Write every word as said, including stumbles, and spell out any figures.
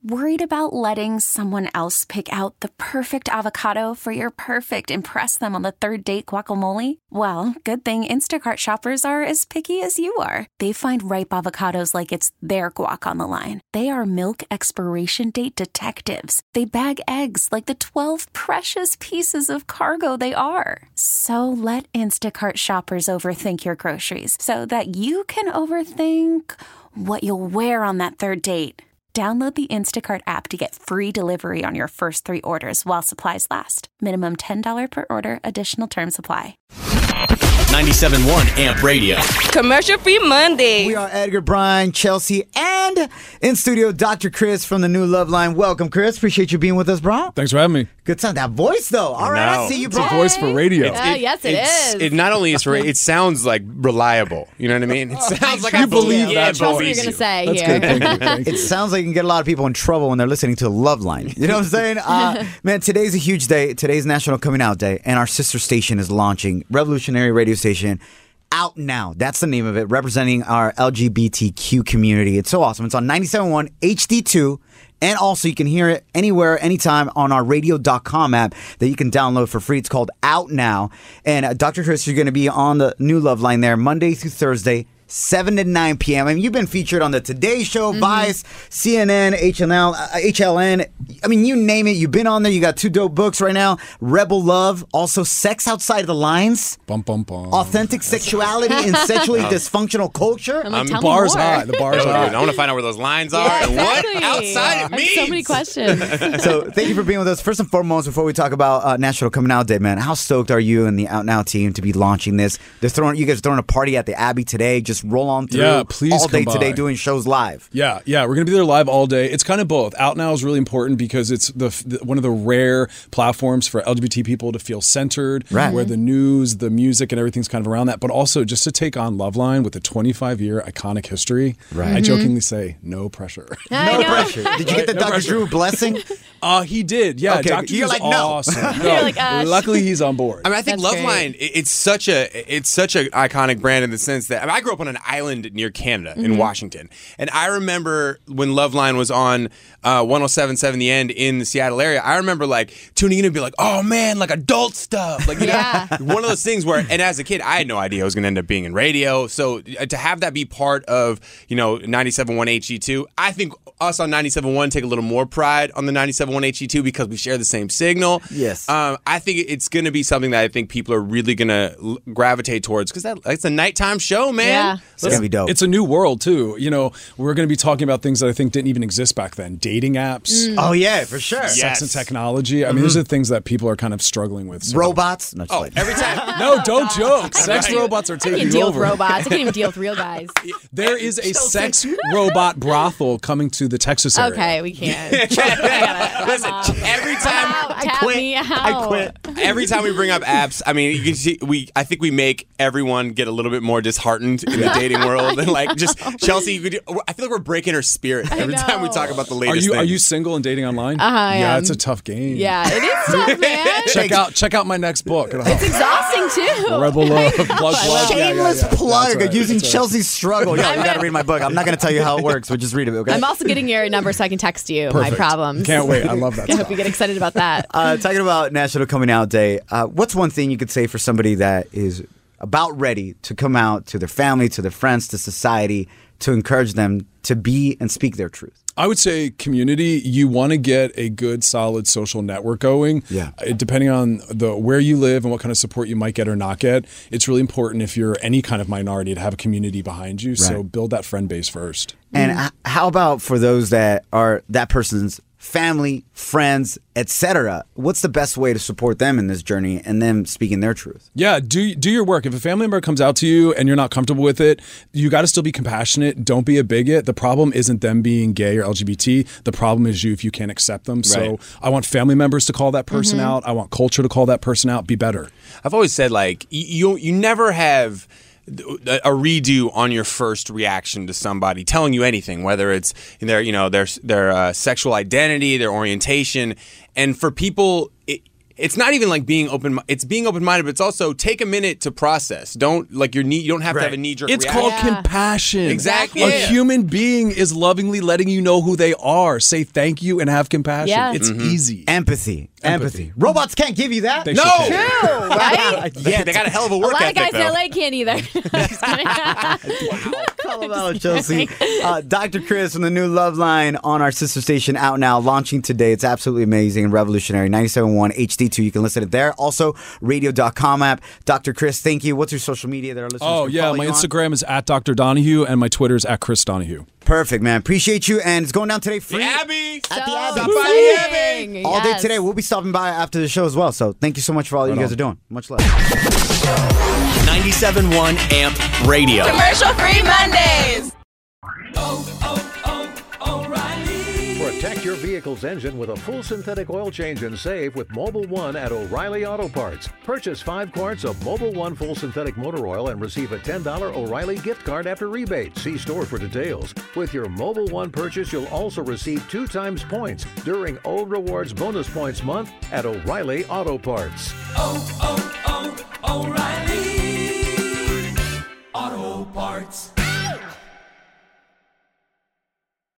Worried about letting someone else pick out the perfect avocado for your perfect impress them on the third date guacamole? Well, good thing Instacart shoppers are as picky as you are. They find ripe avocados like it's their guac on the line. They are milk expiration date detectives. They bag eggs like the twelve precious pieces of cargo they are. So let Instacart shoppers overthink your groceries so that you can overthink what you'll wear on that third date. Download the Instacart app to get free delivery on your first three orders while supplies last. Minimum ten dollars per order. Additional terms apply. ninety-seven point one Amp Radio. Commercial Free Monday. We are Edgar, Brian, Chelsea, and in studio, Doctor Chris from the New Love Line. Welcome, Chris. Appreciate you being with us, bro. Thanks for having me. Good time. That voice, though. All right, No. I see you, It's bro. a voice for radio. Uh, yes, it it's, is. It not only is for it sounds like reliable. You know what I mean? It sounds like You I believe believe that yeah, That's what believe you're going to you. say That's here. good. Thank you. Thank you. It sounds like you can get a lot of people in trouble when they're listening to the Love Line. You know what I'm saying? Uh, man, today's a huge day. Today's National Coming Out Day, and our sister station is launching, revolutionary radio station, Out Now. That's the name of it, representing our L G B T Q community. It's so awesome. It's on ninety-seven point one H D two. And also, you can hear it anywhere, anytime on our radio dot com app that you can download for free. It's called Out Now. And uh, Doctor Chris, you're going to be on the New Love Line there Monday through Thursday, seven to nine p.m. I mean, you've been featured on the Today Show, mm-hmm. Vice, C N N, H L N, uh, H L N. I mean, you name it. You've been on there. You got two dope books right now. Rebel Love. Also, Sex Outside the Lines. Bum, bum, bum. Authentic Sexuality in Sexually Dysfunctional Culture. I'm like, Um, tell The bar's me more. hot. The bar's Oh, dude, hot. I want to find out where those lines are Yeah, and what exactly. outside I it have means. so many questions. So thank you for being with us. First and foremost, before we talk about uh, National Coming Out Day, man, how stoked are you and the Out Now team to be launching this? They're throwing, you guys are throwing a party at the Abbey today. Just roll on through. Yeah, please all day come today by. doing shows live. Yeah, yeah, we're gonna be there live all day. It's kind of both. Out Now is really important because it's the, the one of the rare platforms for L G B T people to feel centered, Right. where the news, the music, and everything's kind of around that. But also just to take on Loveline with a twenty-five year iconic history. Right. I jokingly say no pressure. I No know. pressure. Did you get the No Doctor pressure. Drew blessing? Uh, he did. Yeah, Okay, Doctor you're Drew's like, no. awesome. No, You're like, uh, luckily he's on board. I mean, I think That's Loveline, it- it's such a it's such an iconic brand in the sense that I, mean, I grew up on an island near Canada in Washington, and I remember when Loveline was on uh, one oh seven point seven The End in the Seattle area. I remember like tuning in and be like, "Oh man, like adult stuff!" Like you Yeah. know, one of those things where, and as a kid, I had no idea I was going to end up being in radio. So uh, to have that be part of you know ninety-seven point one H D two, I think us on ninety-seven point one take a little more pride on the ninety-seven point one H D two because we share the same signal. Yes. Um, I think it's going to be something that I think people are really going to gravitate towards because that it's a nighttime show, man. Yeah. It's going to be dope. It's a new world too. You know, we're going to be talking about things that I think didn't even exist back then: dating apps, oh, yeah, for sure. sex Yes. and technology. I mean, these are things that people are kind of struggling with. So- Robots? No, just Oh, like- every time. No, don't joke. Sex Right. robots are I can't taking deal over. with robots. I can't even deal with real guys. There is a sex robot brothel coming to the Texas area. Okay, we can't. Listen, every time. I Tap quit. me out. I quit. Every time we bring up apps, I mean, you can see we. I think we make everyone get a little bit more disheartened in the dating world, and like just Chelsea. You could, I feel like we're breaking her spirit every time we talk about the Are latest. you are things. you single and dating online? Uh-huh, I yeah, am. it's a tough game. Yeah, it is tough, man. Check out check out my next book. It'll help. It's exhausting too. Rebel Love. Plug, plug. Yeah, yeah, Shameless yeah. plug That's right, using that's right. Chelsea's struggle. Yeah, you got to read my book. I'm not going to tell you how it works, but just read it, okay? I'm also getting your number so I can text you my Perfect. problems. Can't wait. I love that I hope stuff. you get excited about that. Uh, talking about National Coming Out Day, uh, what's one thing you could say for somebody that is about ready to come out to their family, to their friends, to society, to encourage them to be and speak their truth? I would say community, you want to get a good, solid social network going. Yeah. Uh, Depending on the where you live and what kind of support you might get or not get, it's really important if you're any kind of minority to have a community behind you. So Right. build that friend base first. And h- how about for those that are that person's family, friends, et cetera? What's the best way to support them in this journey and them speaking their truth? Yeah, do do your work. If a family member comes out to you and you're not comfortable with it, you got to still be compassionate. Don't be a bigot. The problem isn't them being gay or L G B T. The problem is you if you can't accept them. So Right. I want family members to call that person out. I want culture to call that person out. Be better. I've always said like you you, you never have a a redo on your first reaction to somebody telling you anything, whether it's their you know their their uh, sexual identity, their orientation, and for people. It, it's not even like being open. It's being open minded, but it's also take a minute to process. Don't like your knee. You don't have Right. to have a knee jerk. It's reaction. called Yeah. compassion. Exactly. A Yeah. human being is lovingly letting you know who they are. Say thank you and have compassion. Yeah. It's easy. Empathy. Empathy. Empathy. Robots can't give you that. They No. should. True, right? Yeah, they got a hell of a A work lot of ethic, guys in though. L A can't either. Just kidding. Call them out, Chelsea. Uh, Doctor Chris from the new Love Line on our sister station out now, launching today. It's absolutely amazing and revolutionary. ninety-seven point one H D two. You can listen to it there. Also, radio dot com app. Doctor Chris, thank you. What's your social media that our listeners Oh, can yeah. follow My you on? Instagram is at Doctor Donahue and my Twitter is at Chris Donahue. Perfect, man. Appreciate you. And it's going down today free. The Abbey. At the So Abbey. Stop by the exciting. All day Yes. today. We'll be stopping by after the show as well. So thank you so much for all that you guys are doing. Much love. ninety-seven point one Amp Radio. Commercial free Mondays. Protect your vehicle's engine with a full synthetic oil change and save with Mobile One at O'Reilly Auto Parts. Purchase five quarts of Mobile One full synthetic motor oil and receive a ten dollars O'Reilly gift card after rebate. See store for details. With your Mobile One purchase, you'll also receive two times points during O Rewards Bonus Points Month at O'Reilly Auto Parts. oh, oh, oh, O'Reilly Auto Parts.